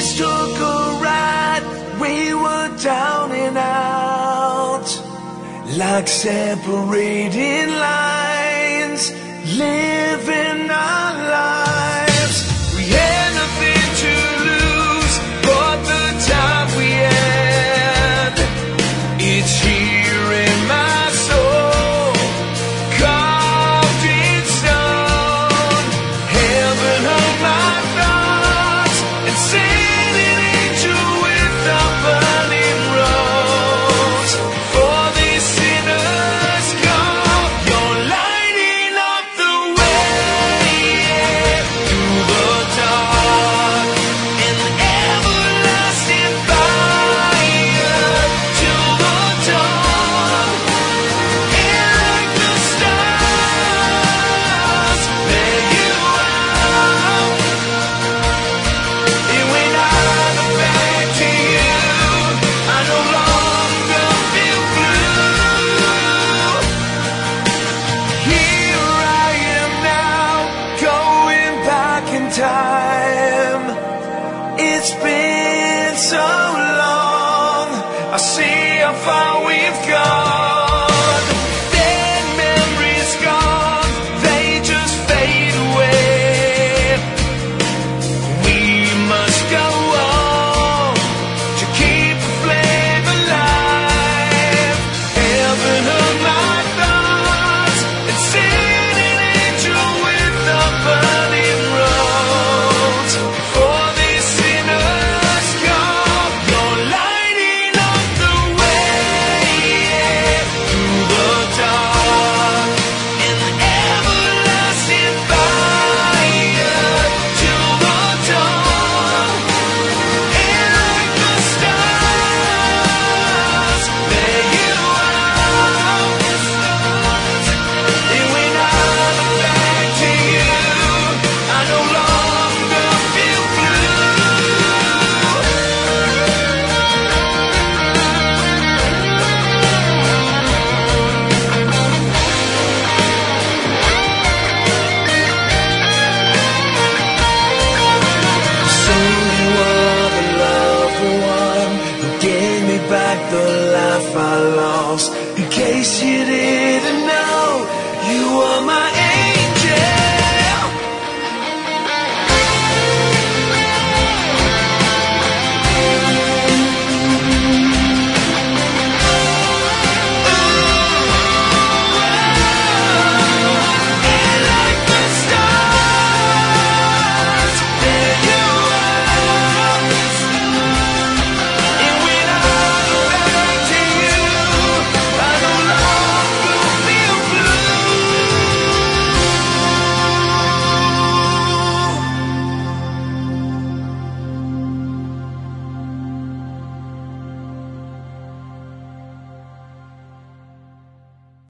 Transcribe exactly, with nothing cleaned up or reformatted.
took a ride, we were down and out, like separating lines, living our lives. We had nothing to lose but the time we had. It's here in my soul, carved in stone. Heaven held my thoughts and sent an angel with a burning rose. For these sinners come, you're lighting up the way through the dark and everlasting fire till the dawn. And like the stars, there you are. And when I look back to you, I no longer feel blue. Here I am now, going back in time. It's been so long. I see how far